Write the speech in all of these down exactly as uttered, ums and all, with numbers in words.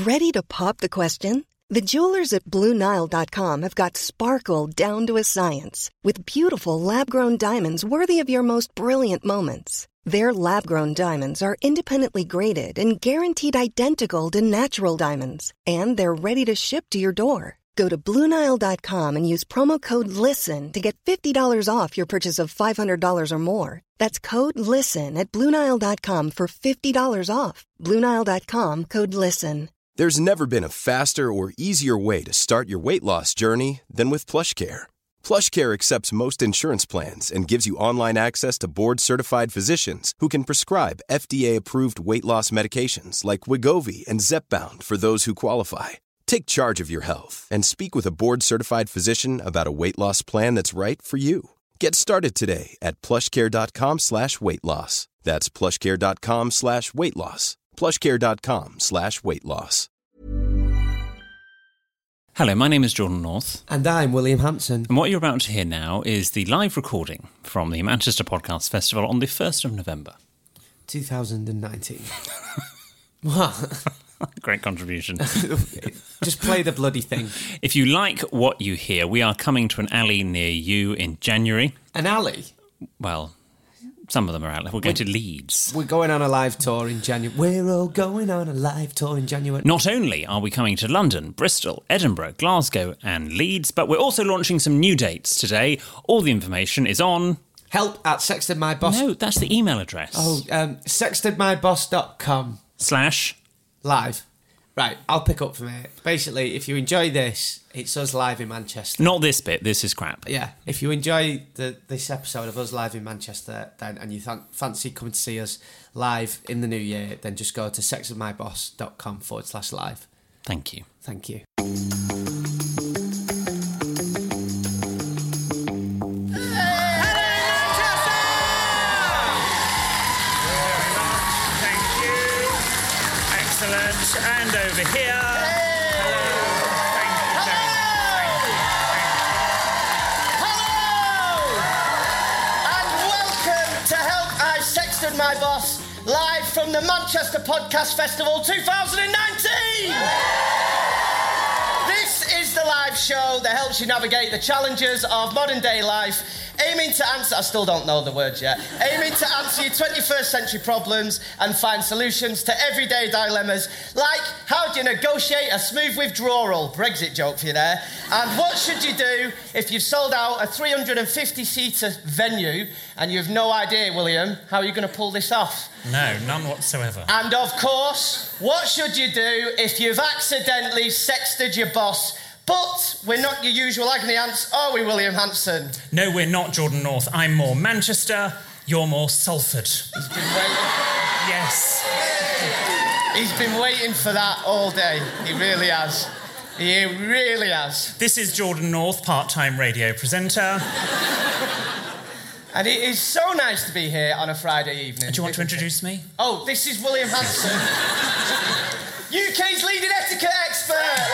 Ready to pop the question? The jewelers at Blue Nile dot com have got sparkle down to a science with beautiful lab-grown diamonds worthy of your most brilliant moments. Their lab-grown diamonds are independently graded and guaranteed identical to natural diamonds, and they're ready to ship to your door. Go to Blue Nile dot com and use promo code LISTEN to get fifty dollars off your purchase of five hundred dollars or more. That's code LISTEN at Blue Nile dot com for fifty dollars off. Blue Nile dot com, code LISTEN. There's never been a faster or easier way to start your weight loss journey than with PlushCare. PlushCare accepts most insurance plans and gives you online access to board-certified physicians who can prescribe F D A-approved weight loss medications like Wegovy and Zepbound for those who qualify. Take charge of your health and speak with a board-certified physician about a weight loss plan that's right for you. Get started today at plushcare.com slash weight loss. That's plushcare.com slash weight loss. plushcare.com slash weight loss. Hello, my name is Jordan North. And I'm William Hanson. And what you're about to hear now is the live recording from the Manchester Podcast Festival on the first of November. two thousand nineteen. What? Great contribution. Just play the bloody thing. If you like what you hear, we are coming to an alley near you in January. An alley? Well, some of them are out. We'll go we're, to Leeds. We're going on a live tour in January. We're all going on a live tour in January. Not only are we coming to London, Bristol, Edinburgh, Glasgow and Leeds, but we're also launching some new dates today. All the information is on... Help at sextedmyboss... No, that's the email address. Oh, um, sextedmyboss dot com. Slash... Live. Right, I'll pick up from here. Basically, if you enjoy this, it's us live in Manchester. Not this bit, this is crap. Yeah, if you enjoy the, this episode of us live in Manchester then and you th- fancy coming to see us live in the new year, then just go to sextedmyboss.com forward slash live. Thank you. Thank you. And over here. Hey! Hello. Thank you, Hello! Thank you, thank you, thank you. And welcome to Help I Sexted My Boss, live from the Manchester Podcast Festival twenty nineteen. This is the live show that helps you navigate the challenges of modern day life, aiming to answer, I still don't know the words yet, aiming to answer your twenty-first century problems and find solutions to everyday dilemmas, like how do you negotiate a smooth withdrawal, Brexit joke for you there, and what should you do if you've sold out a three hundred fifty seater venue and you have no idea, William, how you're going to pull this off. No, none whatsoever. And of course, what should you do if you've accidentally sexted your boss? But we're not your usual agony ants, are we, William Hanson? No, we're not, Jordan North. I'm more Manchester, you're more Salford. He's been waiting. Yes. He's been waiting for that all day. He really has. He really has. This is Jordan North, part-time radio presenter. And it is so nice to be here on a Friday evening. Do you want to introduce me? Oh, this is William Hanson, U K's leading etiquette expert.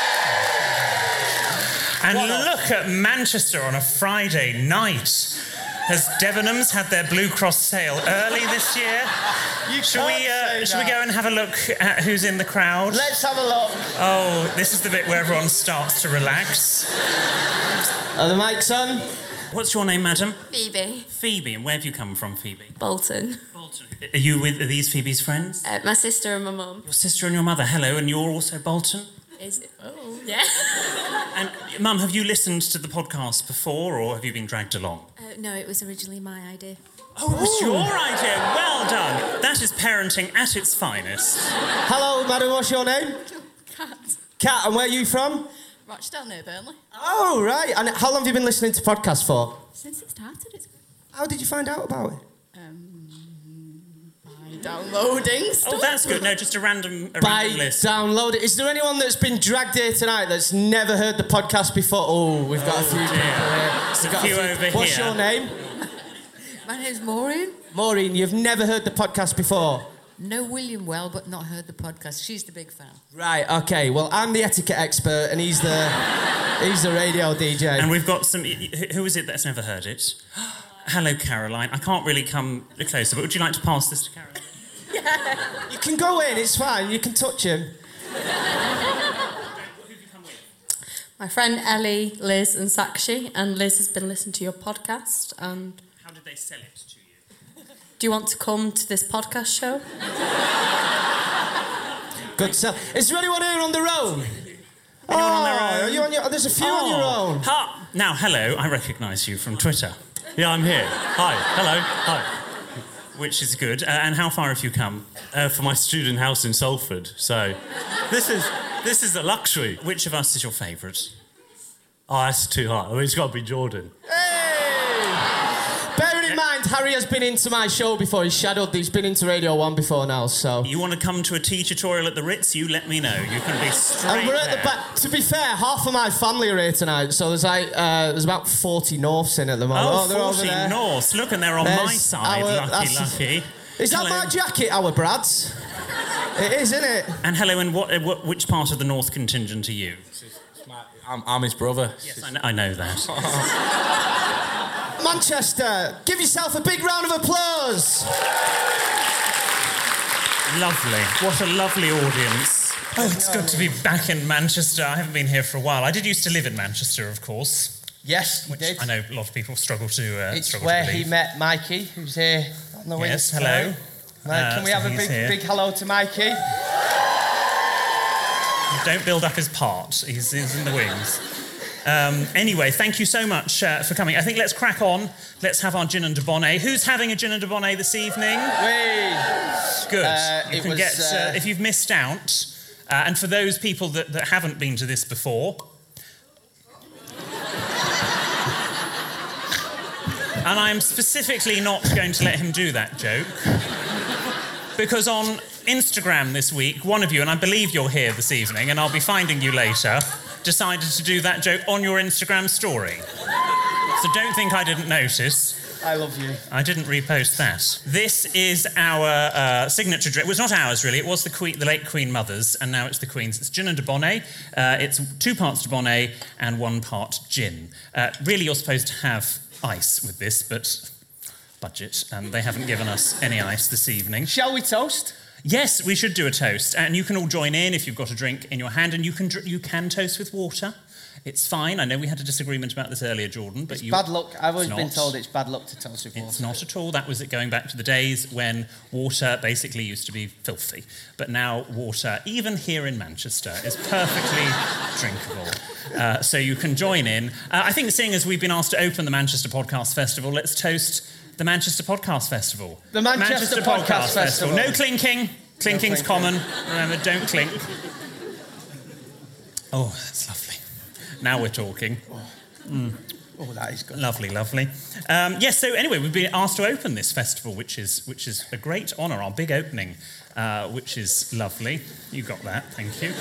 And look at Manchester on a Friday night. Has Debenhams had their Blue Cross sale early this year? You Shall we, uh, shall we go and have a look at who's in the crowd? Let's have a look. Oh, this is the bit where everyone starts to relax. Are the mics on? What's your name, madam? Phoebe. Phoebe. And where have you come from, Phoebe? Bolton. Bolton. Are you with are these Phoebe's friends? Uh, my sister and my mum. Your sister and your mother. Hello, and you're also Bolton? Is it? Oh, yeah. And, Mum, have you listened to the podcast before, or have you been dragged along? Uh, no, it was originally my idea. Oh, it was your idea. Well done. That is parenting at its finest. Hello, madam, what's your name? Cat. Kat, and where are you from? Rochdale near Burnley. Oh, right. And how long have you been listening to podcasts for? Since it started, it's... How did you find out about it? Um, by downloading stuff. Oh, that's good. No, just a random, a By random list. download it. Is there anyone that's been dragged here tonight that's never heard the podcast before? Oh, we've got Oh, a few dear. people here. There's We've a got few over What's here. your name? My name's Maureen. Maureen, you've never heard the podcast before? Know William well, but not heard the podcast. She's the big fan. Right, okay. Well, I'm the etiquette expert and he's the he's the radio D J. And we've got some... Who is it that's never heard it? Hello, Caroline. I can't really come closer, but would you like to pass this to Caroline? Yeah. You can go in, it's fine. You can touch him. my friend Ellie, Liz and Sakshi, and Liz has been listening to your podcast. And how did they sell it to you? Do you want to come to this podcast show? Good stuff. Is there anyone here on their own? Anyone oh, on their own? Are you on your, there's a few oh. on your own. Ha. Now, hello, I recognise you from Twitter. Yeah, I'm here. Hi, hello, hi. Which is good. Uh, and how far have you come? Uh, for my student house in Salford. So this is this is a luxury. Which of us is your favourite? Oh, that's too hard. I mean, it's got to be Jordan. Hey! Bearing in mind, Harry has been into my show before. He's shadowed. He's been into Radio One before now. So you want to come to a tea tutorial at the Ritz? You let me know. You can be straight and we're at there. the back. To be fair, half of my family are here tonight. So there's like uh, there's about forty Norths in at the moment. Oh, oh they're forty over there. Norths. Look, and they're on There's my side. our- lucky, that's- lucky. Is that Hello. my jacket, our Brad's? It is, isn't it? And hello, and what, uh, what, which part of the North contingent are you? I'm, I'm his brother. Yes, I know, I know that. Manchester, give yourself a big round of applause. Lovely. What a lovely audience. Oh, it's good to be back in Manchester. I haven't been here for a while. I did used to live in Manchester, of course. Yes, you Which did. I know a lot of people struggle to uh, It's struggle where to he believe. met Mikey, who's here on the wings. Yes, hello. tonight. Mike, Uh, can we so have a he's big, here. big hello to Mikey? Don't build up his part. He's, he's in the wings. Um, anyway, thank you so much uh, for coming. I think let's crack on. Let's have our gin and debonnaire. Who's having a gin and debonnaire this evening? Whee! Good. Uh, you it can was, get uh, uh, if you've missed out, uh, and for those people that, that haven't been to this before. And I'm specifically not going to let him do that joke. Because on Instagram this week, one of you, and I believe you're here this evening, and I'll be finding you later, decided to do that joke on your Instagram story. So don't think I didn't notice. I love you. I didn't repost that. This is our uh, signature drink. Well, it's not ours, really. It was the Queen, the late Queen Mother's, and now it's the Queen's. It's gin and debonnaire. Uh, it's two parts debonnaire and one part gin. Uh, really, you're supposed to have ice with this, but budget, and they haven't given us any ice this evening. Shall we toast? Yes, we should do a toast, and you can all join in if you've got a drink in your hand, and you can dr- you can toast with water. It's fine. I know we had a disagreement about this earlier, Jordan, but It's you... bad luck. I've always It's been not. told it's bad luck to toast with water. It's not at all. That was it going back to the days when water basically used to be filthy. But now water, even here in Manchester, is perfectly drinkable. Uh, so you can join in. Uh, I think seeing as we've been asked to open the Manchester Podcast Festival, let's toast the Manchester Podcast Festival. The Manchester Podcast Festival. No clinking. Clinking's No clinking. common. Remember, don't clink. Oh, that's lovely. Now we're talking. Mm. Oh, that is good. Lovely, lovely. Um, yes, so anyway, we've been asked to open this festival, which is which is a great honour, our big opening, uh, which is lovely. You got that, thank you.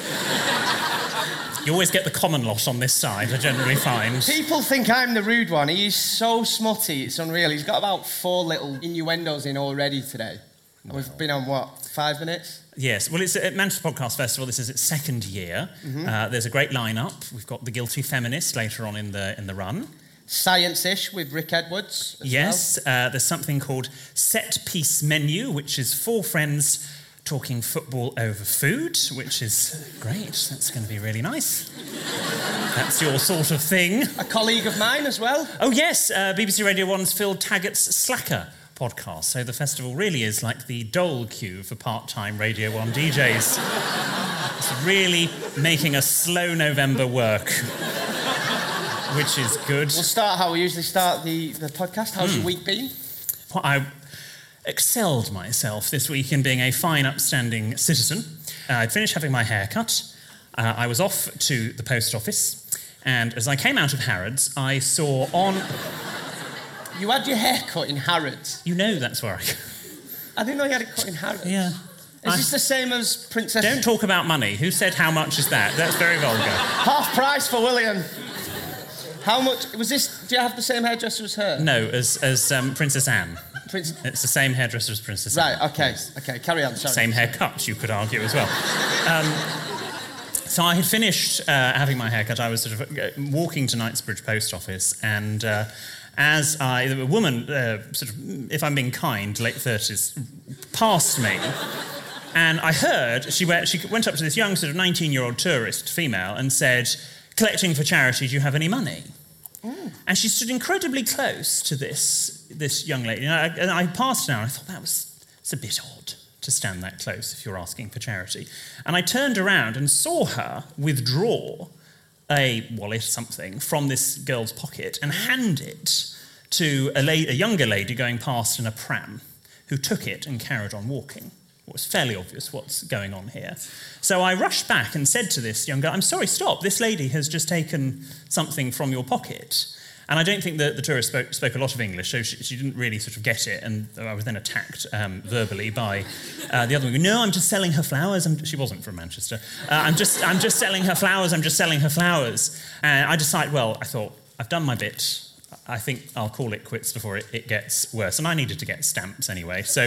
You always get the common lot on this side, I generally find. People think I'm the rude one. He is so smutty, it's unreal. He's got about four little innuendos in already today. And we've been on, what, five minutes? Yes, well, it's at Manchester Podcast Festival. This is its second year. Mm-hmm. Uh, there's a great lineup. We've got The Guilty Feminist later on in the in the run. Science-ish with Rick Edwards. as Yes, uh, there's something called Set Piece Menu, which is four friends talking football over food, which is great. That's going to be really nice. That's your sort of thing. well. A colleague of mine as well. Oh, yes, uh, B B C Radio one's Phil Taggart's Slacker podcast. So the festival really is like the dole queue for part-time Radio one D Js. It's really making a slow November work, which is good. We'll start how we usually start the, the podcast. How's Hmm. your week been? Well, I excelled myself this week in being a fine, upstanding citizen. Uh, I'd finished having my hair cut. Uh, I was off to the post office, and as I came out of Harrods, I saw on... You had your hair cut in Harrods. You know that's where I go. I didn't know you had it cut in Harrods. Yeah. Is I- this the same as Princess... Don't talk about money. Who said how much is that? That's very vulgar. Half price for William. How much... Was this... Do you have the same hairdresser as her? No, as, as um, Princess Anne. Prince... It's the same hairdresser as Princess Anne. Right, OK. OK, carry on, sorry. Same haircut, you could argue as well. Um, so I had finished uh, having my haircut. I was sort of uh, walking to Knightsbridge Post Office, and uh, as I, a woman, uh, sort of, if I'm being kind, late thirties, passed me, and I heard she went, she went up to this young sort of nineteen-year-old tourist female and said, collecting for charity, do you have any money? Mm. And she stood incredibly close to this, this young lady. And I, and I passed her and I thought, that was it's a bit odd to stand that close if you're asking for charity. And I turned around and saw her withdraw a wallet, something, from this girl's pocket and hand it to a, la- a younger lady going past in a pram, who took it and carried on walking. It was fairly obvious what's going on here. So I rushed back and said to this young girl, I'm sorry, stop, this lady has just taken something from your pocket. And I don't think that the tourist spoke, spoke a lot of English, so she, she didn't really sort of get it, and I was then attacked um, verbally by uh, the other woman. No, I'm just selling her flowers. I'm, she wasn't from Manchester. Uh, I'm just I'm just selling her flowers. I'm just selling her flowers. And I decided, well, I thought, I've done my bit. I think I'll call it quits before it, it gets worse. And I needed to get stamps anyway, so...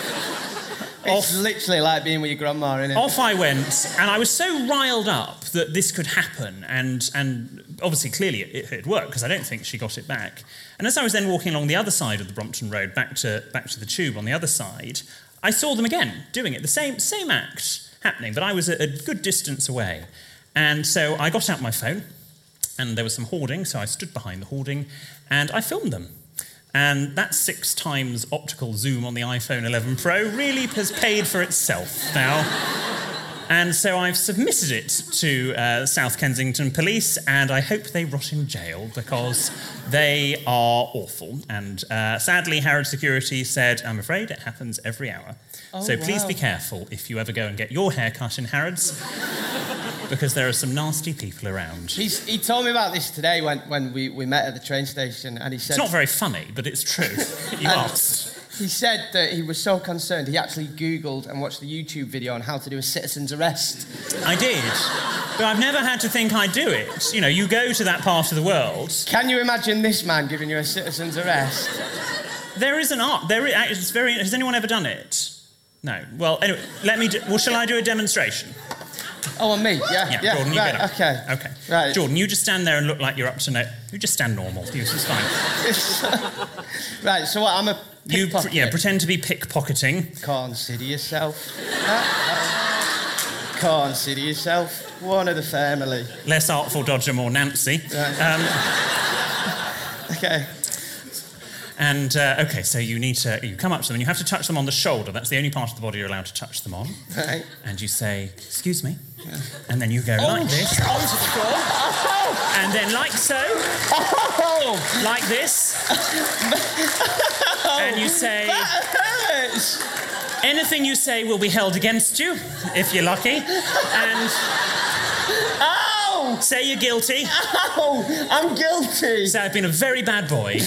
It's off, literally like being with your grandma, isn't it? Off I went, and I was so riled up that this could happen, and and obviously, clearly, it, it worked, because I don't think she got it back. And as I was then walking along the other side of the Brompton Road, back to back to the Tube on the other side, I saw them again, doing it, the same same act happening, but I was a, a good distance away. And so I got out my phone, and there was some hoarding, so I stood behind the hoarding, and I filmed them. And that six times optical zoom on the iPhone eleven Pro really has paid for itself now. And so I've submitted it to uh, South Kensington Police, and I hope they rot in jail, because they are awful. And uh, sadly, Harrods Security said, I'm afraid it happens every hour. Oh, so please wow. be careful if you ever go and get your hair cut in Harrods, because there are some nasty people around. He's, he told me about this today when, when we, we met at the train station, and he said... It's not very funny, but it's true. You asked. He said that he was so concerned, he actually Googled and watched the YouTube video on how to do a citizen's arrest. I did, but I've never had to think I'd do it. You know, you go to that part of the world... Can you imagine this man giving you a citizen's arrest? There is an art. There is, it's very... Has anyone ever done it? No. Well, anyway, let me... Do, well, shall I do a demonstration? Oh, on me? Yeah, yeah. yeah. Jordan, you right, get up. Okay. Okay. Right. Jordan, you just stand there and look like you're up to no... You just stand normal. This is fine. Right, so what, I'm a You, pickpocket? pr- yeah, pretend to be pickpocketing. Consider yourself. Consider yourself one of the family. Less Artful Dodger, more Nancy. Right. Um, Okay. And, uh, OK, so you need to... You come up to them and you have to touch them on the shoulder. That's the only part of the body you're allowed to touch them on. Right. And you say, excuse me. Yeah. And then you go Oh, like this. Oh, and then like so. Oh. Like this. Oh. And you say... That hurts. Anything you say will be held against you, if you're lucky. And... Ow! Say you're guilty. Ow! I'm guilty. Say I've been a very bad boy.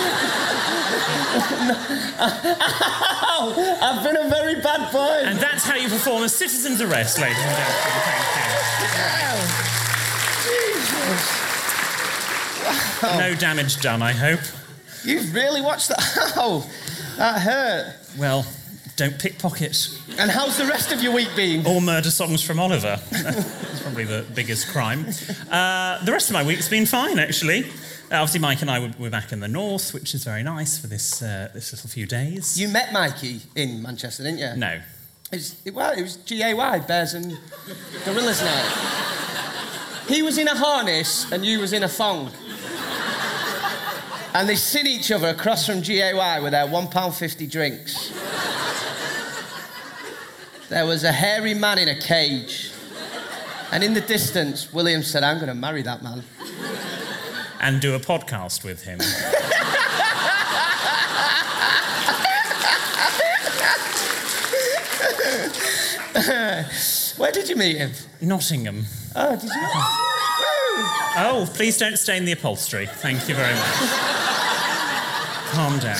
Ow! I've been a very bad boy. And that's how you perform a citizen's arrest, ladies and gentlemen. Thank you. Wow. No damage done, I hope. You've really watched that. Ow! That hurt. Well, don't pickpocket. And how's the rest of your week been? Or murder songs from Oliver. That's probably the biggest crime. Uh, the rest of my week's been fine, actually. Uh, obviously, Mike and I were, were back in the north, which is very nice for this uh, this little few days. You met Mikey in Manchester, didn't you? No. It was, it, well, it was G A Y, Bears and Gorillas Night. He was in a harness and you was in a thong. And they sit each other across from G A Y with their one pound fifty drinks. There was a hairy man in a cage. And in the distance, William said, I'm going to marry that man. And do a podcast with him. Where did you meet him? Nottingham. Oh, did you? Oh, please don't stain the upholstery. Thank you very much. Calm down.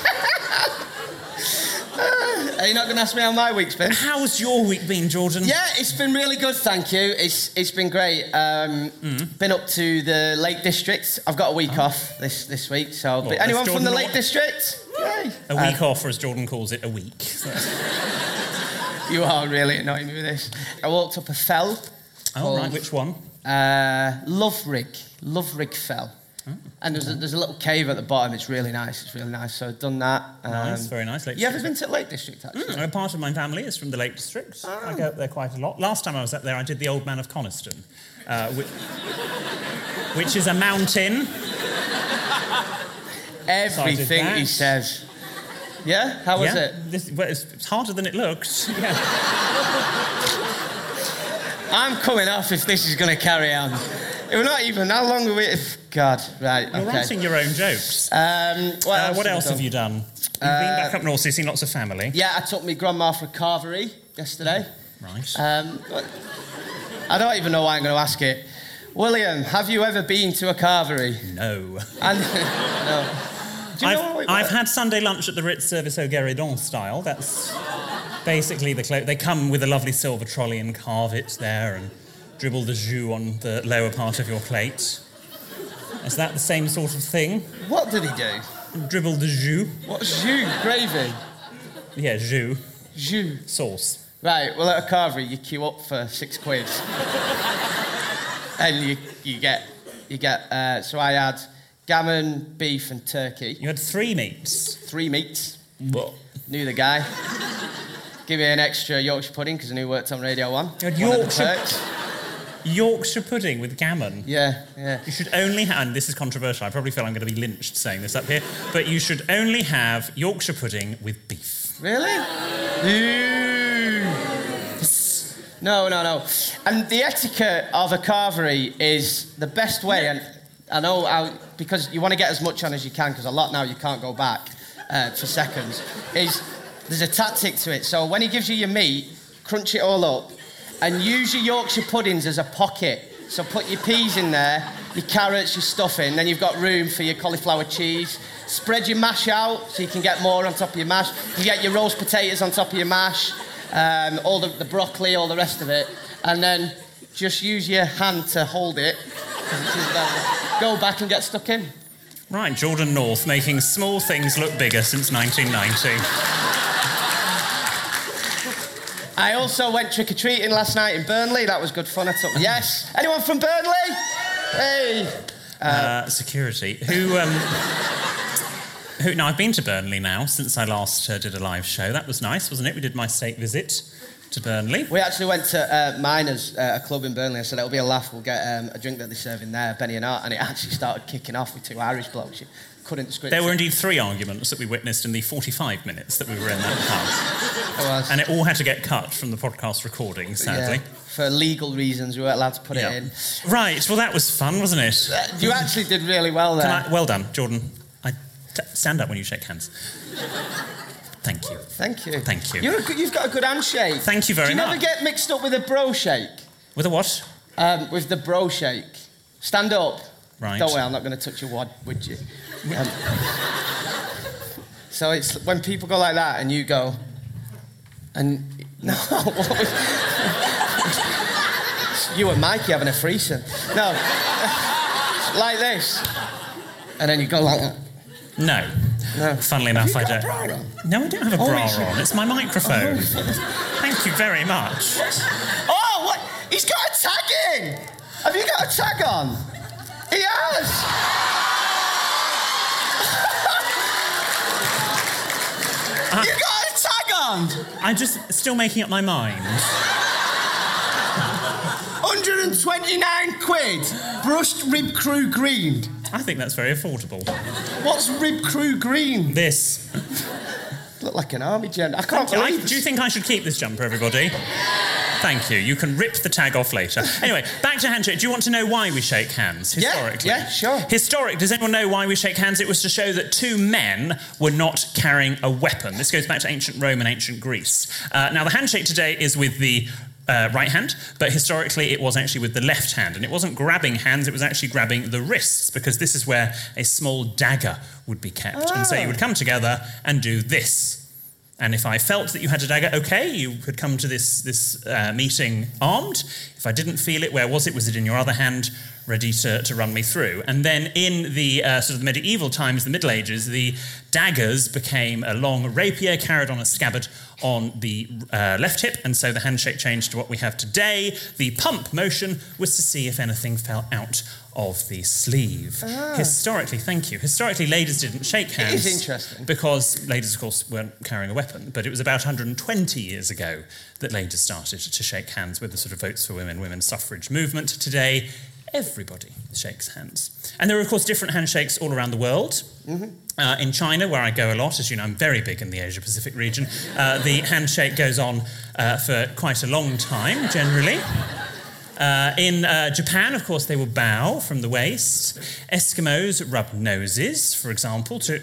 Are you not going to ask me how my week's been? How's your week been, Jordan? Yeah, it's been really good, thank you. It's It's been great. Um, mm. Been up to the Lake District. I've got a week oh. off this, this week, so... Well, anyone from the Lake not... District? Yay. A week um, off, or as Jordan calls it, a week. So. You are really annoying me with this. I walked up a fell. Oh, called, right, which one? Uh, Loverig. Loverig Fell. Oh. And there's a, there's a little cave at the bottom. It's really nice. It's really nice. So I've done that. Um, nice, very nice. Lake you ever been to Lake District, actually? Mm, a part of my family is from the Lake District. Oh. I go up there quite a lot. Last time I was up there, I did the Old Man of Coniston. Uh, which... which is a mountain. Everything he that. says. Yeah? How was yeah. it? This, well, it's, it's harder than it looked. Yeah. I'm coming off if this is going to carry on. We're not even... How long are we... God, right, You're okay. writing your own jokes. Um, what uh, else, what have, else done? have you done? You've Uh, been back up north, so you've seen lots of family. Yeah, I took my grandma for a carvery yesterday. Right. Um, I don't even know why I'm going to ask it. William, have you ever been to a carvery? No. And, no. Do you I've, know how it I've works? had Sunday lunch at the Ritz Service au Guéridon style. That's basically the clo- They come with a lovely silver trolley and carve it there and dribble the jus on the lower part of your plate. Is that the same sort of thing? What did he do? Dribble the jus. What's jus? Gravy? Yeah, jus. Jus. Sauce. Right, well, at a carvery, you queue up for six quid. and you, you get... you get. Uh, so I had gammon, beef and turkey. You had three meats. Three meats. What? Knew the guy. Give me an extra Yorkshire pudding, because I knew he worked on Radio one. You had One of the Yorkshire... perks. Yorkshire pudding with gammon. Yeah, yeah. You should only have, and this is controversial, I probably feel I'm going to be lynched saying this up here, but you should only have Yorkshire pudding with beef. Really? Ooh. No, no, no. And the etiquette of a carvery is the best way, and I know how, because you want to get as much on as you can, because a lot now you can't go back uh, for seconds, is there's a tactic to it. So when he gives you your meat, crunch it all up, and use your Yorkshire puddings as a pocket. So put your peas in there, your carrots, your stuffing, then you've got room for your cauliflower cheese. Spread your mash out so you can get more on top of your mash. You get your roast potatoes on top of your mash, um, all the, the broccoli, all the rest of it. And then just use your hand to hold it. Go back and get stuck in. Right, Jordan North making small things look bigger since nineteen ninety. I also went trick-or-treating last night in Burnley. That was good fun. I took... Yes? Anyone from Burnley? Hey! Uh, uh, security. Who, um... who... Now, I've been to Burnley now since I last uh, did a live show. That was nice, wasn't it? We did my state visit to Burnley. We actually went to uh, Miners, uh, a club in Burnley. I said, it'll be a laugh. We'll get um, a drink that they serve in there, Benny and Art. And it actually started kicking off with two Irish blokes. You couldn't script There were it. indeed three arguments that we witnessed in the forty-five minutes that we were in that pub. It was. And it all had to get cut from the podcast recording, sadly. Yeah, for legal reasons, we weren't allowed to put Yeah. it in. Right, well, that was fun, wasn't it? Uh, you actually did really well there. Can I, well done, Jordan. I, t- stand up when you shake hands. Thank you. Thank you. Thank you. You're a good, you've got a good handshake. Thank you very Do you much. never get mixed up with a bro shake? With a what? Um, with the bro shake. Stand up. Right. Don't worry, I'm not going to touch your wad, would you? Um, so it's when people go like that and you go, and no, what was, you and Mikey having a threesome. No, like this, and then you go like that. No. No. Funnily enough, Have you I got don't. a bra on? No, I don't have a Oh, bra is it? on. It's my microphone. Thank you very much. Oh, what? He's got a tag in. Have you got a tag on? He has. Uh, you got a tag on. I'm just still making up my mind. one hundred twenty-nine quid. Brushed rib crew green. I think that's very affordable. What's rib crew green? This. Look like an army gen. I can't I, believe do you think I should keep this jumper, everybody? Thank you. You can rip the tag off later. Anyway, back to handshake. Do you want to know why we shake hands, Yeah, historically? yeah, sure. Historic, does anyone know why we shake hands? It was to show that two men were not carrying a weapon. This goes back to ancient Rome and ancient Greece. Uh, now, the handshake today is with the uh, right hand, but historically it was actually with the left hand. And it wasn't grabbing hands, it was actually grabbing the wrists, because this is where a small dagger would be kept. Oh. And so you would come together and do this. And if I felt that you had a dagger, OK, you could come to this, this uh, meeting armed. If I didn't feel it, where was it? Was it in your other hand, ready to, to run me through? And then in the uh, sort of medieval times, the Middle Ages, the daggers became a long rapier carried on a scabbard on the uh, left hip, and so the handshake changed to what we have today. The pump motion was to see if anything fell out of the sleeve. Ah. Historically, thank you. Historically, ladies didn't shake hands. It is interesting. Because ladies, of course, weren't carrying a weapon. But it was about one hundred twenty years ago that ladies started to shake hands with the sort of Votes for Women, women's suffrage movement. Today, everybody shakes hands. And there are, of course, different handshakes all around the world. Mm-hmm. Uh, in China, where I go a lot, as you know, I'm very big in the Asia-Pacific region, uh, the handshake goes on uh, for quite a long time, generally. Uh, in uh, Japan, of course, they will bow from the waist. Eskimos rub noses, for example, to...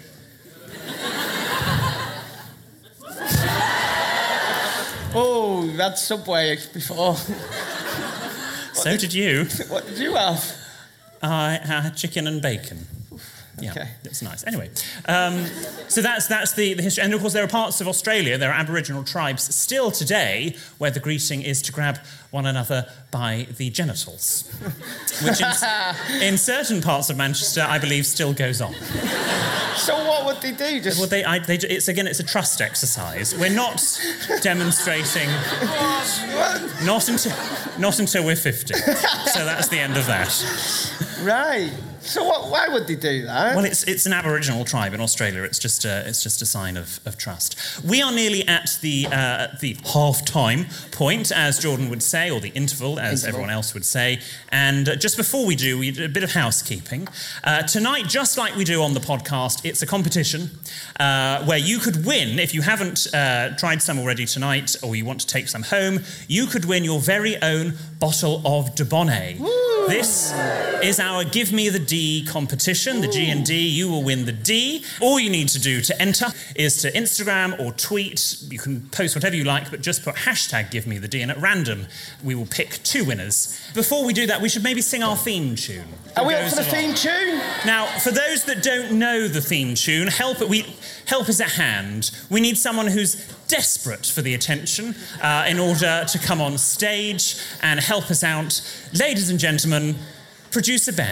Oh, we've had Subway before. So did, did you. What did you have? I had chicken and bacon. Yeah, okay. It's nice. Anyway, um, so that's that's the, the history. And of course, there are parts of Australia, there are Aboriginal tribes still today where the greeting is to grab one another by the genitals, which in, in certain parts of Manchester, I believe, still goes on. So what would they do? Just well, they, I, they, it's again, it's a trust exercise. We're not demonstrating. not until not until we're fifty. So that's the end of that. Right. So what? Why would they do that? Well, it's it's an Aboriginal tribe in Australia. It's just a, it's just a sign of, of trust. We are nearly at the uh, the half-time point, as Jordan would say, or the interval, as interval. everyone else would say. And uh, just before we do, we do a bit of housekeeping. Uh, tonight, just like we do on the podcast, it's a competition uh, where you could win, if you haven't uh, tried some already tonight, or you want to take some home, you could win your very own bottle of Dubonnet. Woo! This is our Give Me the D competition, the G and D. You will win the D. All you need to do to enter is to Instagram or tweet. You can post whatever you like, but just put hashtag Give Me the D, and at random, we will pick two winners. Before we do that, we should maybe sing our theme tune. Are we up for the theme tune? Now, for those that don't know the theme tune, help we help is at hand. We need someone who's desperate for the attention uh, in order to come on stage and help us out. Ladies and gentlemen, producer Ben.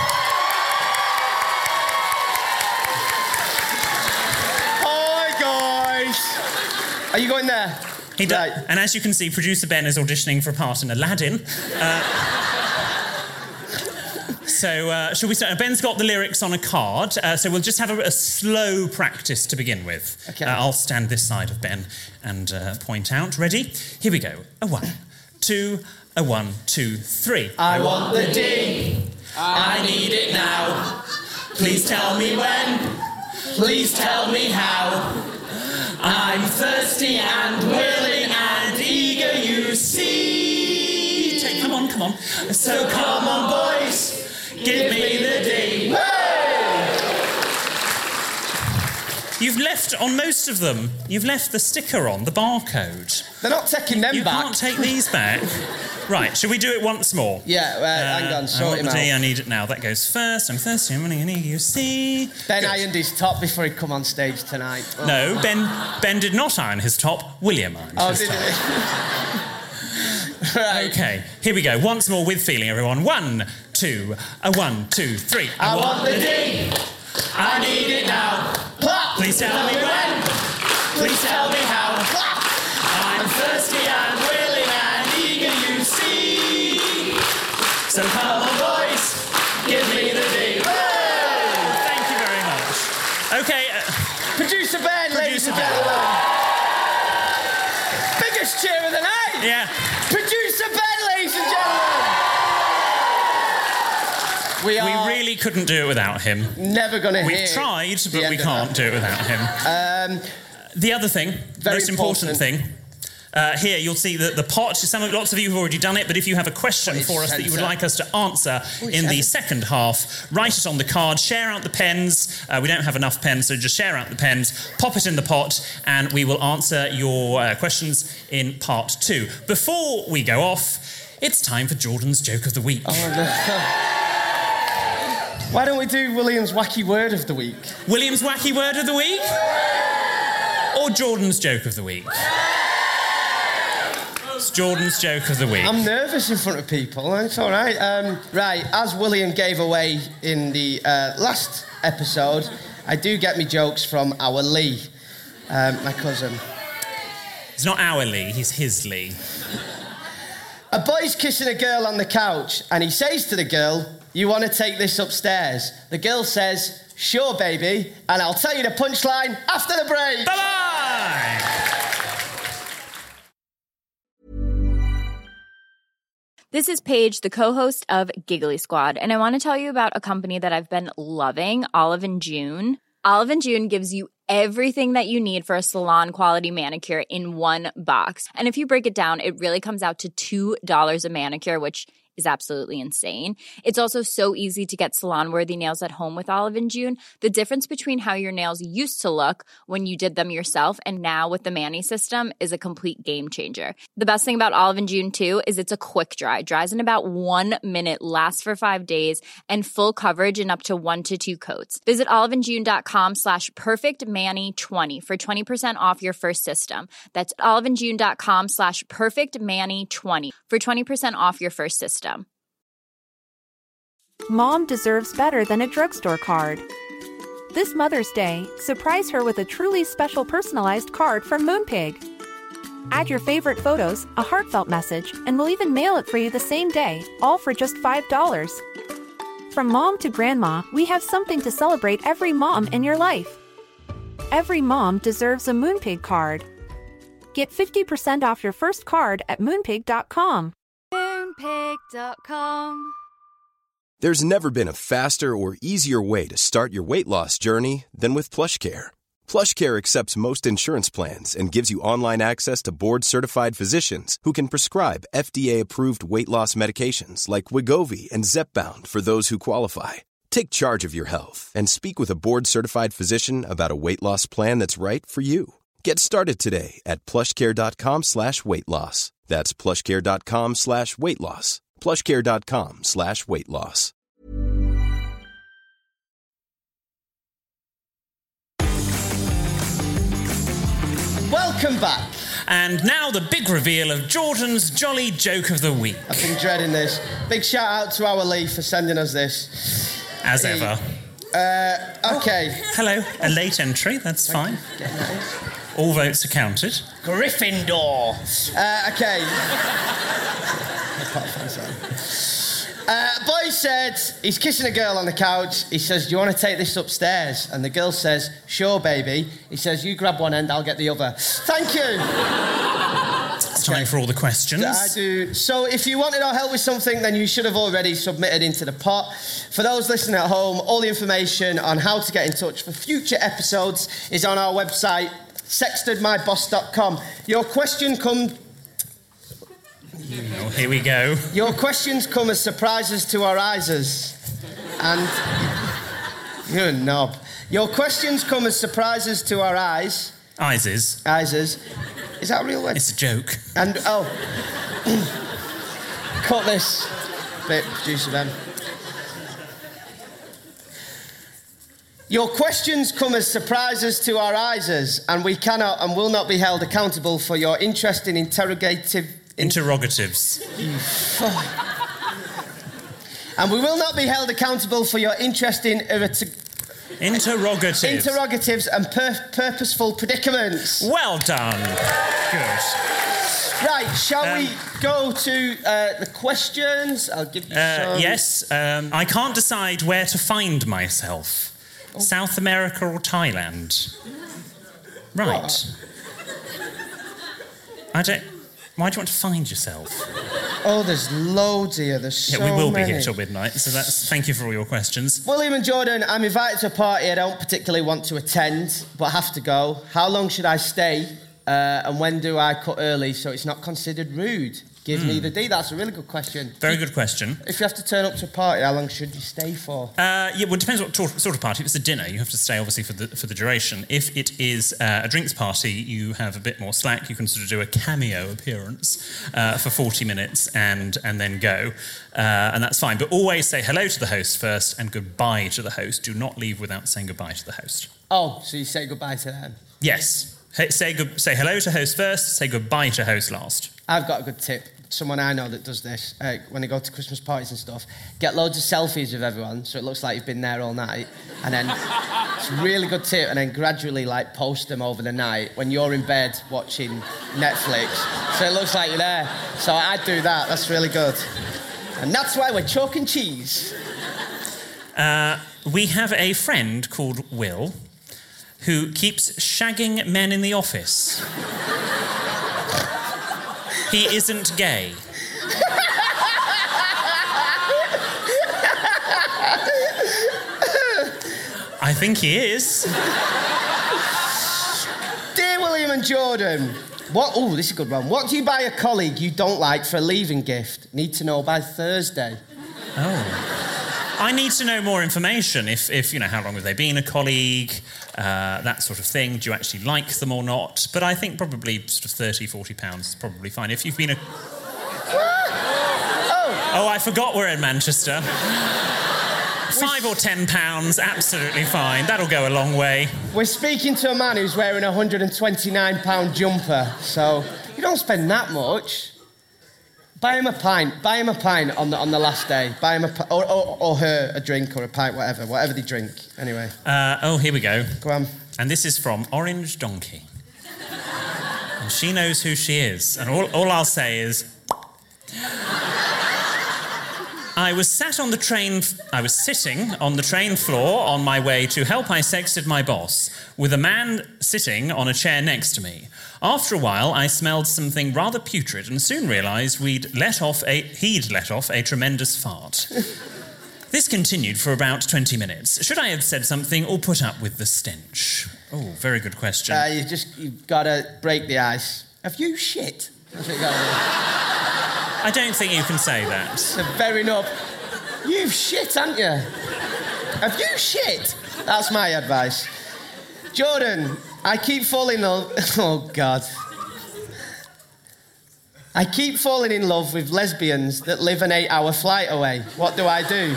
Hi, guys. Are you going there? He does. Right. And as you can see, producer Ben is auditioning for a part in Aladdin. Uh, so, uh, shall we start? Ben's got the lyrics on a card, uh, so we'll just have a, a slow practice to begin with. Okay. Uh, I'll stand this side of Ben and uh, point out. Ready? Here we go. A one, two, a one, two, three. I want the D. I need it now. Please tell me when. Please tell me how. I'm thirsty and willing and eager, you see. Take, come on, come on. So come on, boys. Give me the D. You've left, on most of them, you've left the sticker on, the barcode. They're not taking them you back. You can't take these back. Right, shall we do it once more? Yeah, uh, uh, hang on, sort him out. I need it now. That goes first. I'm thirsty, I'm running, I need you see. Ben Good. ironed his top before he'd come on stage tonight. Oh. No, Ben Ben did not iron his top. William ironed oh, his did top. He? Right. Okay, here we go. Once more with feeling, everyone. One, two, a one, two, three. I, I want the D. I need it now. Clap. Please tell me when. Please tell me how. Clap. I'm thirsty and willing and eager, you see. So come on, boys, give me the D. Whoa! Thank you very much. Okay. Uh, Producer Ben, ladies and gentlemen. Biggest cheer of the night. Yeah. Producer Ben, ladies and gentlemen. We are we really couldn't do it without him. Never going to hear. We've tried, but we can't do it without him. Um, the other thing, very most important, important thing, uh, here you'll see that the pot, some of, lots of you have already done it, but if you have a question Please for us that you would censor. like us to answer Please in the censor. second half, write it on the card, share out the pens. Uh, we don't have enough pens, so just share out the pens, pop it in the pot, and we will answer your uh, questions in part two. Before we go off, it's time for Jordan's Joke of the Week. Oh, no. Why don't we do William's Wacky Word of the Week? William's Wacky Word of the Week? Or Jordan's Joke of the Week? It's Jordan's Joke of the Week. I'm nervous in front of people. It's all right. Um, right, as William gave away in the uh, last episode, I do get me jokes from our Lee, um, my cousin. It's not our Lee, he's his Lee. A boy's kissing a girl on the couch, and he says to the girl, "You want to take this upstairs?" The girl says, "Sure, baby, and I'll tell you the punchline after the break." Bye-bye! This is Paige, the co-host of Giggly Squad, and I want to tell you about a company that I've been loving, Olive and June. Olive and June gives you everything that you need for a salon-quality manicure in one box. And if you break it down, it really comes out to two dollars a manicure, which is absolutely insane. It's also so easy to get salon-worthy nails at home with Olive and June. The difference between how your nails used to look when you did them yourself and now with the Mani system is a complete game changer. The best thing about Olive and June, too, is it's a quick dry. Dries in about one minute, lasts for five days, and full coverage in up to one to two coats. Visit oliveandjune.com slash perfectmani20 for twenty percent off your first system. That's oliveandjune.com slash perfectmani20 for twenty percent off your first system. Mom deserves better than a drugstore card. This Mother's Day, surprise her with a truly special personalized card from Moonpig. Add your favorite photos, a heartfelt message, and we'll even mail it for you the same day, all for just five dollars. From mom to grandma, we have something to celebrate every mom in your life. Every mom deserves a Moonpig card. Get fifty percent off your first card at moonpig dot com. moonpig dot com. There's never been a faster or easier way to start your weight loss journey than with PlushCare. PlushCare accepts most insurance plans and gives you online access to board-certified physicians who can prescribe F D A-approved weight loss medications like Wegovy and Zepbound for those who qualify. Take charge of your health and speak with a board-certified physician about a weight loss plan that's right for you. Get started today at plushcare.com slash weight loss. That's plushcare.com slash weight loss. plushcare.com slash weight loss. Welcome back. And now the big reveal of Jordan's Jolly Joke of the Week. I've been dreading this. Big shout out to our Lee for sending us this. As he, ever. Uh, okay. Oh, hello. A late entry, that's fine. All votes are counted. Gryffindor. Uh, okay. Uh, boy said he's kissing a girl on the couch. He says, do you want to take this upstairs? And the girl says, sure, baby. He says, you grab one end, I'll get the other. Thank you. It's time for all the questions. I do. So if you wanted our help with something, then you should have already submitted into the pot. For those listening at home, all the information on how to get in touch for future episodes is on our website, sexted my boss dot com. Your question come... Oh, here we go. Your questions come as surprises to our eyes. And... You're a knob. Your questions come as surprises to our eyes. Eyes. Eyes. Is that a real word? It's a joke. And, oh... Cut this bit, producer Ben. Your questions come as surprises to our eyes, and we cannot and will not be held accountable for your interest in interrogative... Interrogatives. And we will not be held accountable for your interest in... Irrit- Interrogatives. Interrogatives and pur- purposeful predicaments. Well done. Good. Right, shall um, we go to uh, the questions? I'll give you uh, some... Yes. Um, I can't decide where to find myself. Oh. South America or Thailand? Right. What? I don't... Why do you want to find yourself? Oh, there's loads here. There's so many. Yeah, we will many. be here till midnight, so that's... Thank you for all your questions. William and Jordan, I'm invited to a party I don't particularly want to attend, but have to go. How long should I stay? Uh, and when do I cut early so it's not considered rude? Give mm. me the D. That's a really good question. Very good question. If you have to turn up to a party, how long should you stay for? Uh, yeah, well, it depends what tor- sort of party. If it's a dinner, you have to stay, obviously, for the for the duration. If it is uh, a drinks party, you have a bit more slack. You can sort of do a cameo appearance uh, for forty minutes and, and then go. Uh, and that's fine. But always say hello to the host first and goodbye to the host. Do not leave without saying goodbye to the host. Oh, so you say goodbye to them? Yes. Hey, say, good, say hello to host first, say goodbye to host last. I've got a good tip. Someone I know that does this, uh, when they go to Christmas parties and stuff, get loads of selfies of everyone so it looks like you've been there all night, and then it's a really good tip, and then gradually like post them over the night when you're in bed watching Netflix so it looks like you're there. So I do that. That's really good. And that's why we're chalk and cheese. Uh, we have a friend called Will who keeps shagging men in the office. He isn't gay. think he is. Dear William and Jordan, what... Oh, this is a good one. What do you buy a colleague you don't like for a leaving gift? Need to know by Thursday. Oh. I need to know more information. If, if you know, how long have they been a colleague, uh, that sort of thing. Do you actually like them or not? But I think probably sort of thirty, forty pounds is probably fine. If you've been a... oh. oh, I forgot we're in Manchester. Five or ten pounds, absolutely fine. That'll go a long way. We're speaking to a man who's wearing a one hundred and twenty-nine pound jumper, so you don't spend that much. Buy him a pint. Buy him a pint on the on the last day. Buy him a pi- or, or, or her a drink or a pint, whatever, whatever they drink. Anyway. Uh, oh, here we go. Go on. And this is from Orange Donkey. And she knows who she is. And all, all I'll say is... I was sat on the train... I was sitting on the train floor on my way to help I sexted my boss, with a man sitting on a chair next to me. After a while, I smelled something rather putrid and soon realised we'd let off a... he'd let off a tremendous fart. This continued for about twenty minutes. Should I have said something or put up with the stench? Oh, very good question. Uh, you just... You've got to break the ice. Have you shit? That's what you got to do. I don't think you can say that. So fair enough. You've shit, haven't you? Have you shit? That's my advice. Jordan, I keep falling in love... Oh, God. I keep falling in love with lesbians that live an eight-hour flight away. What do I do?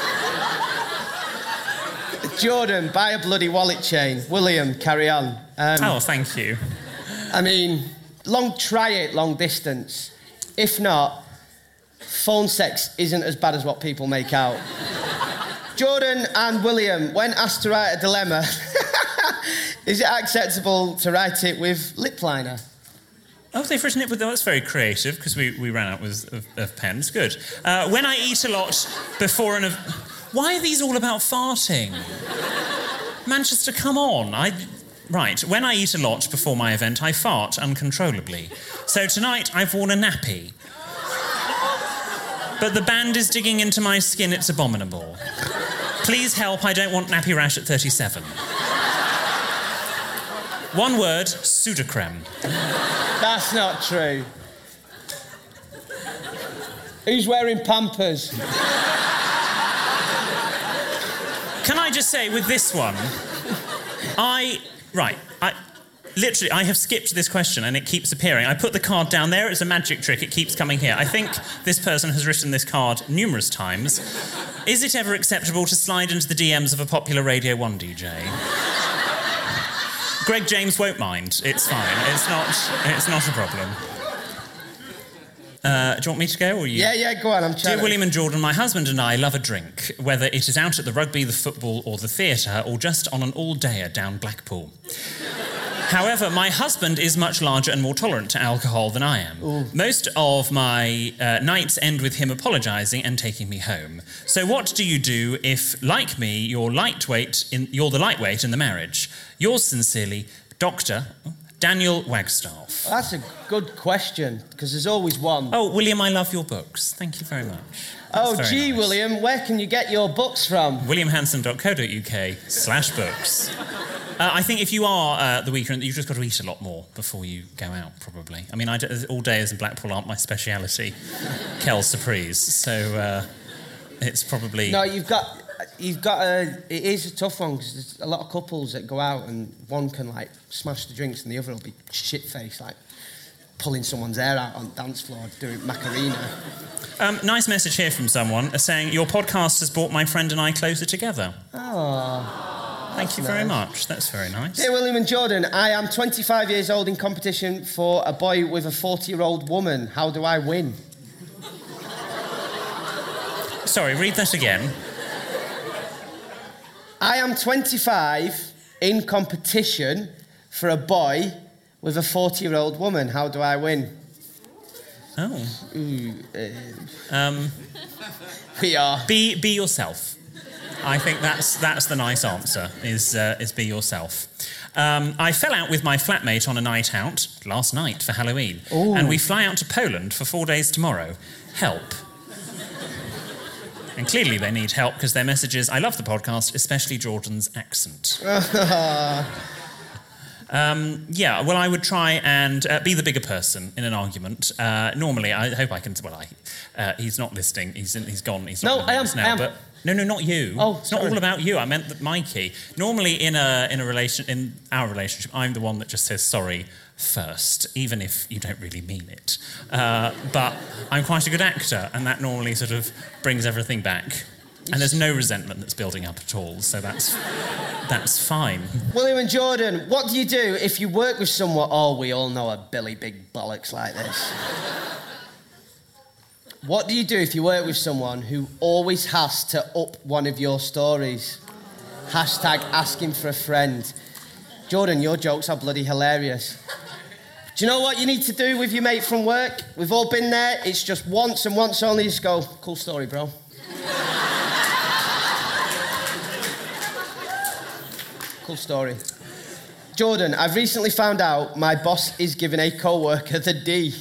Jordan, buy a bloody wallet chain. William, carry on. Um, oh, thank you. I mean, long try it, long distance. If not, phone sex isn't as bad as what people make out. Jordan and William, when asked to write a dilemma, is it acceptable to write it with lip liner? Oh, they've written it with... Oh, that's very creative, because we, we ran out with, of, of pens. Good. Uh, when I eat a lot before an... Why are these all about farting? Manchester, come on. I... Right, when I eat a lot before my event, I fart uncontrollably. So tonight, I've worn a nappy. But the band is digging into my skin, it's abominable. Please help, I don't want nappy rash at thirty-seven. One word, Sudocrem. That's not true. Who's wearing Pampers? Can I just say, with this one, I... Right, I... Literally, I have skipped this question and it keeps appearing. I put the card down there, it's a magic trick, it keeps coming here. I think this person has written this card numerous times. Is it ever acceptable to slide into the D Ms of a popular Radio one D J? Greg James won't mind, it's fine. It's not, it's not a problem. Uh, do you want me to go, or you? Yeah, yeah, go on, I'm trying. Dear William and Jordan, my husband and I love a drink, whether it is out at the rugby, the football or the theatre, or just on an all-dayer down Blackpool. However, my husband is much larger and more tolerant to alcohol than I am. Ooh. Most of my uh, nights end with him apologising and taking me home. So what do you do if, like me, you're lightweight in, you're the lightweight in the marriage? Yours sincerely, Doctor Daniel Wagstaff. Well, that's a good question, because there's always one. Oh, William, I love your books. Thank you very much. That's oh, very gee, nice. William, where can you get your books from? william hanson dot co dot uk slash books. Uh, I think if you are uh, the weekend, you've just got to eat a lot more before you go out, probably. I mean, I d- all days in Blackpool aren't my speciality. Kel Surprise. So uh, it's probably... No, you've got... You've got a... It is a tough one, because there's a lot of couples that go out and one can, like, smash the drinks and the other will be shit-faced, like, pulling someone's hair out on the dance floor, doing Macarena. Um, nice message here from someone saying, your podcast has brought my friend and I closer together. Oh... Thank you nice. very much. That's very nice. Dear William and Jordan, I am twenty-five years old in competition for a boy with a forty-year-old woman. How do I win? Sorry, read that again. I am twenty-five in competition for a boy with a forty-year-old woman. How do I win? Oh. Ooh, uh, um, we are. Be, be yourself. I think that's that's the nice answer, is uh, is be yourself. Um, I fell out with my flatmate on a night out last night for Halloween. Ooh. And we fly out to Poland for four days tomorrow. Help. And clearly they need help because their message is, I love the podcast, especially Jordan's accent. Um, yeah, well, I would try and uh, be the bigger person in an argument. Uh, normally, I hope I can... Well, I, uh, he's not listening. He's in, he's gone. He's not no, I am, now, I am. But, no, no, not you. Oh, It's sorry. not all about you. I meant that Mikey. Normally, in a in a relation in our relationship, I'm the one that just says sorry first, even if you don't really mean it. Uh, but I'm quite a good actor, and that normally sort of brings everything back. And there's no resentment that's building up at all, so that's that's fine. William and Jordan, what do you do if you work with someone... Oh, we all know a Billy Big Bollocks like this. What do you do if you work with someone who always has to up one of your stories? Hashtag asking for a friend. Jordan, your jokes are bloody hilarious. Do you know what you need to do with your mate from work? We've all been there. It's just once and once only. Just go, cool story, bro. Cool story. Jordan, I've recently found out my boss is giving a co-worker the D.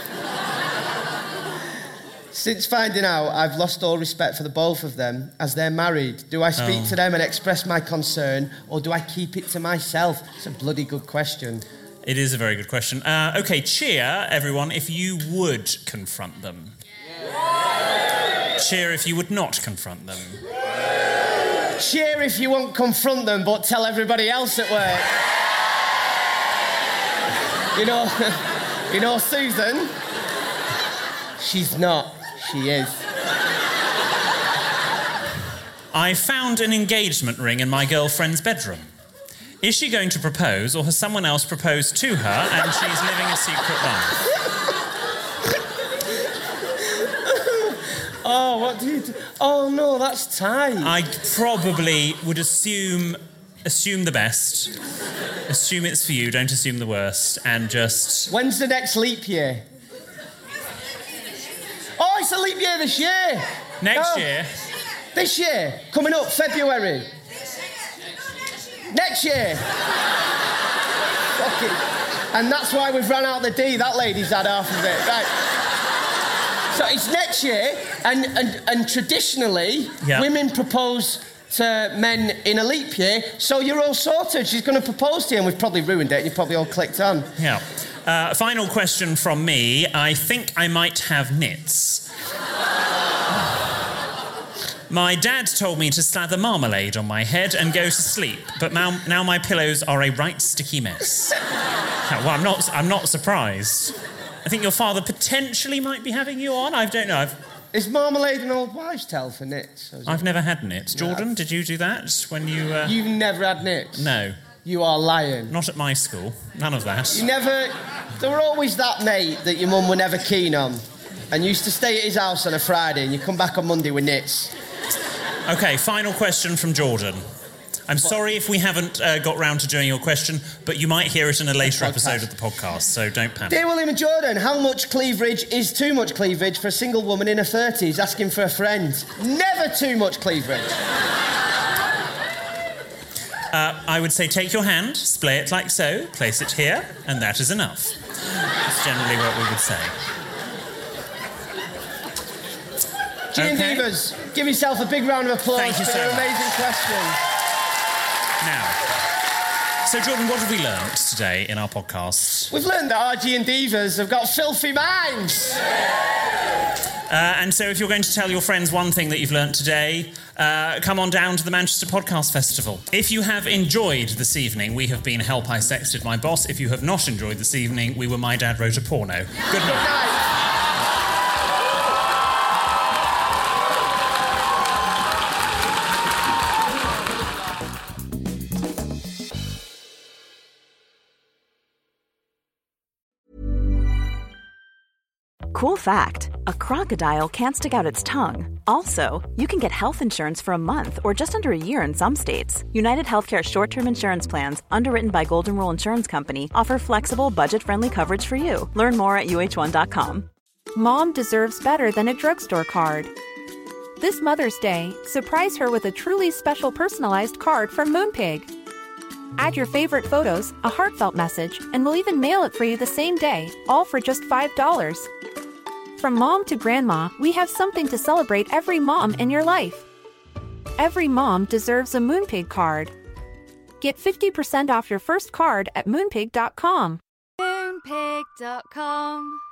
Since finding out, I've lost all respect for the both of them, as they're married. Do I speak Oh. to them and express my concern, or do I keep it to myself? It's a bloody good question. It is a very good question. Uh, OK, cheer, everyone, if you would confront them. Cheer if you would not confront them. Cheer if you won't confront them, but tell everybody else at work. You know, you know Susan? She's not. She is. I found an engagement ring in my girlfriend's bedroom. Is she going to propose, or has someone else proposed to her and she's living a secret life? Oh, what do you do? Oh, no, that's tight. I probably would assume assume the best. Assume it's for you, don't assume the worst, and just... When's the next leap year? Oh, it's a leap year this year. Next Oh, year. This year. Coming up, February. Next year. Fucking... And that's why we've run out the D. That lady's had half of it. Right. So it's next year, and, and, and traditionally, Yeah. women propose to men in a leap year, so you're all sorted. She's going to propose to you, and we've probably ruined it, and you've probably all clicked on. Yeah. Uh, final question from me. I think I might have nits. My dad told me to slather marmalade on my head and go to sleep, but now, now my pillows are a right sticky mess. Well, I'm not, I'm not surprised. I think your father potentially might be having you on. I don't know. I've, Is marmalade an old wives' tale for nits? Or is I've it- never had nits. Jordan, did you do that when you... Uh... You've never had nits? No. You are lying. Not at my school. None of that. You never... There were always that mate that your mum were never keen on, and you used to stay at his house on a Friday, and you come back on Monday with nits. OK, final question from Jordan. I'm sorry if we haven't uh, got round to doing your question, but you might hear it in a later episode of the podcast, so don't panic. Dear William and Jordan, how much cleavage is too much cleavage for a single woman in her thirties asking for a friend? Never too much cleavage. Uh, I would say take your hand, splay it like so, place it here, and that is enough. That's generally what we would say. G and Okay. Divas, give yourself a big round of applause Thank you for so your much. amazing question. Now, so Jordan, what have we learnt today in our podcast? We've learned that our G and Divas have got filthy minds. Uh, and so if you're going to tell your friends one thing that you've learnt today, uh, come on down to the Manchester Podcast Festival. If you have enjoyed this evening, we have been Help I Sexted My Boss. If you have not enjoyed this evening, we were My Dad Wrote a Porno. Good night. Cool fact, a crocodile can't stick out its tongue. Also, you can get health insurance for a month or just under a year in some states. United Healthcare short-term insurance plans, underwritten by Golden Rule Insurance Company, offer flexible, budget-friendly coverage for you. Learn more at U H one dot com. Mom deserves better than a drugstore card. This Mother's Day, surprise her with a truly special personalized card from Moonpig. Add your favorite photos, a heartfelt message, and we'll even mail it for you the same day, all for just five dollars. From mom to grandma, we have something to celebrate every mom in your life. Every mom deserves a Moonpig card. Get fifty percent off your first card at moonpig dot com. Moonpig dot com